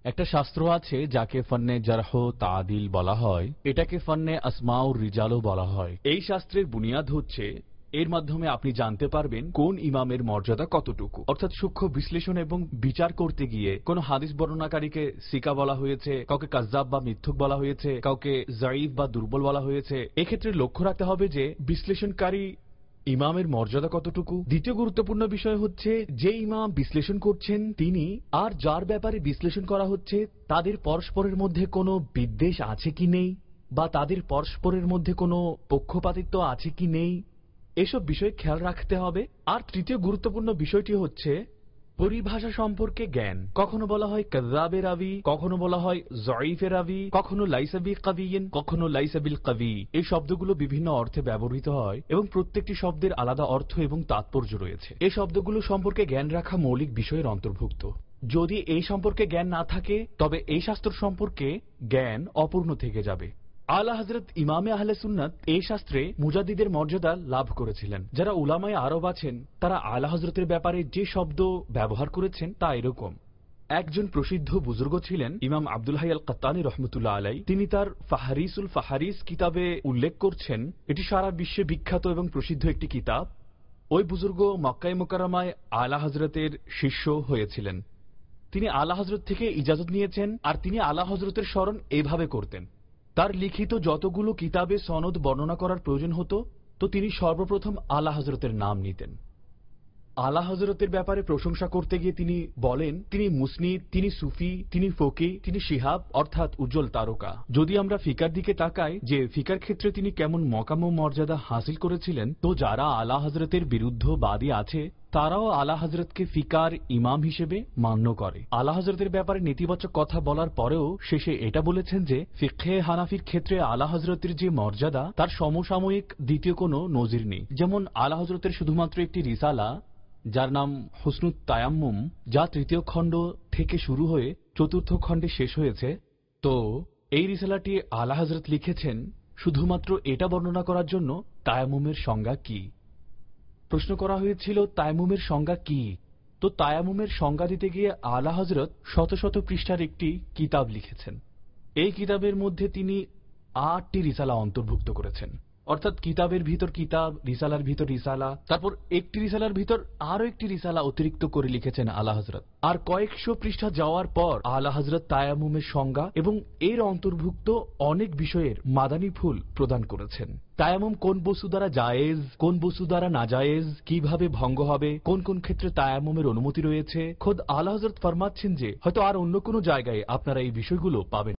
একটা শাস্ত্র আছে যাকে ফন্নে জারহ তাদিল বলা হয়, এটাকে ফন্নে আসমাউর রিজালও বলা হয়। এই শাস্ত্রের বুনিয়াদ হচ্ছে এর মাধ্যমে আপনি জানতে পারবেন কোন ইমামের মর্যাদা কতটুকু, অর্থাৎ সূক্ষ্ম বিশ্লেষণ এবং বিচার করতে গিয়ে কোন হাদিস বর্ণনাকারীকে সিকা বলা হয়েছে, কাউকে কাজ্জাব বা মিথ্যুক বলা হয়েছে, কাউকে জয়ীফ বা দুর্বল বলা হয়েছে। এক্ষেত্রে লক্ষ্য রাখতে হবে যে বিশ্লেষণকারী ইমামের মর্যাদা কতটুকু। দ্বিতীয় গুরুত্বপূর্ণ বিষয় হচ্ছে যে ইমাম বিশ্লেষণ করছেন তিনি আর যার ব্যাপারে বিশ্লেষণ করা হচ্ছে তাদের পরস্পরের মধ্যে কোনো বিদ্বেষ আছে কি নেই, বা তাদের পরস্পরের মধ্যে কোনো পক্ষপাতিত্ব আছে কি নেই, এসব বিষয় খেয়াল রাখতে হবে। আর তৃতীয় গুরুত্বপূর্ণ বিষয়টি হচ্ছে পরিভাষা সম্পর্কে জ্ঞান। কখনো বলা হয় কাযযাবে রাবি, কখনো বলা হয় জয়ীফে রাবি, কখনো লাইসা বি কাবিয়িন, কখনো লাইসা বিল কাবি। এই শব্দগুলো বিভিন্ন অর্থে ব্যবহৃত হয় এবং প্রত্যেকটি শব্দের আলাদা অর্থ এবং তাৎপর্য রয়েছে। এই শব্দগুলো সম্পর্কে জ্ঞান রাখা মৌলিক বিষয়ের অন্তর্ভুক্ত। যদি এই সম্পর্কে জ্ঞান না থাকে তবে এই শাস্ত্র সম্পর্কে জ্ঞান অপূর্ণ থেকে যাবে। আলা হযরত ইমামে আহলে সুন্নাত এই শাস্ত্রে মুজাদ্দিদের মর্যাদা লাভ করেছিলেন। যারা উলামায়ে আরব আছেন তারা আলা হযরতের ব্যাপারে যে শব্দ ব্যবহার করেছেন তা এরকম। একজন প্রসিদ্ধ বুজুর্গ ছিলেন ইমাম আব্দুল হাই আল কাত্তানী রহমতুল্লাহ আলাই। তিনি তার ফাহারিসুল ফাহারিস কিতাবে উল্লেখ করছেন, এটি সারা বিশ্বে বিখ্যাত এবং প্রসিদ্ধ একটি কিতাব। ওই বুজুর্গ মক্কায়ে মুকাররমায় আলা হযরতের শিষ্য হয়েছিলেন। তিনি আলা হযরত থেকে ইজাজত নিয়েছেন আর তিনি আলা হযরতের স্মরণ এভাবে করতেন। তার লিখিত যতগুলো কিতাবে সনদ বর্ণনা করার প্রয়োজন হতো তো তিনি সর্বপ্রথম আলা হযরতের নাম নিতেন। আলা হযরতের ব্যাপারে প্রশংসা করতে গিয়ে তিনি বলেন তিনি মুসনিদ, তিনি সুফি, তিনি ফকি, তিনি শিহাব অর্থাৎ উজ্জ্বল তারকা। যদি আমরা ফিকার দিকে তাকাই যে ফিকার ক্ষেত্রে তিনি কেমন মকাম ও মর্যাদা হাসিল করেছিলেন, তো যারা আলা হযরতের বিরুদ্ধবাদী আছে তারাও আলা হযরতকে ফিকার ইমাম হিসেবে মান্য করে। আলা হযরতের ব্যাপারে নেতিবাচক কথা বলার পরেও শেষে এটা বলেছেন যে ফিকহে হানাফির ক্ষেত্রে আলা হযরতের যে মর্যাদা তার সমসাময়িক দ্বিতীয় কোনো নজির নেই। যেমন আলা হযরতের শুধুমাত্র একটি রিসালা যার নাম হুসনুত তায়াম্মুম, যা তৃতীয় খণ্ড থেকে শুরু হয়ে চতুর্থ খণ্ডে শেষ হয়েছে। তো এই রিসালাটি আলা হযরত লিখেছেন শুধুমাত্র এটা বর্ণনা করার জন্য তায়াম্মুমের সংজ্ঞা কি। প্রশ্ন করা হয়েছিল তায়াম্মুমের সংজ্ঞা কি, তো তায়াম্মুমের সংজ্ঞা দিতে গিয়ে আলা হযরত শত শত পৃষ্ঠার একটি কিতাব লিখেছেন। এই কিতাবের মধ্যে তিনি ৮টি রিসালা অন্তর্ভুক্ত করেছেন, অর্থাৎ কিতাবের ভিতর কিতাব, রিসালার ভিতর রিসালা, তারপর একটি রিসালার ভিতর আরো একটি রিসালা অতিরিক্ত করে লিখেছেন আলা হযরত। আর কয়েকশো পৃষ্ঠা যাওয়ার পর আলা হযরত তায়াম্মুমের সংজ্ঞা এবং এর অন্তর্ভুক্ত অনেক বিষয়ের মাদানী ফুল প্রদান করেছেন। তায়াম্মুম কোন বস্তু দ্বারা জায়েজ, কোন বস্তু দ্বারা নাজায়েজ, কিভাবে ভঙ্গ হবে, কোন কোন ক্ষেত্রে তায়াম্মুমের অনুমতি রয়েছে, খোদ আলা হযরত ফরমাচ্ছেন যে হয়তো আর অন্য কোনো জায়গায় আপনারা এই বিষয়গুলো পাবেন।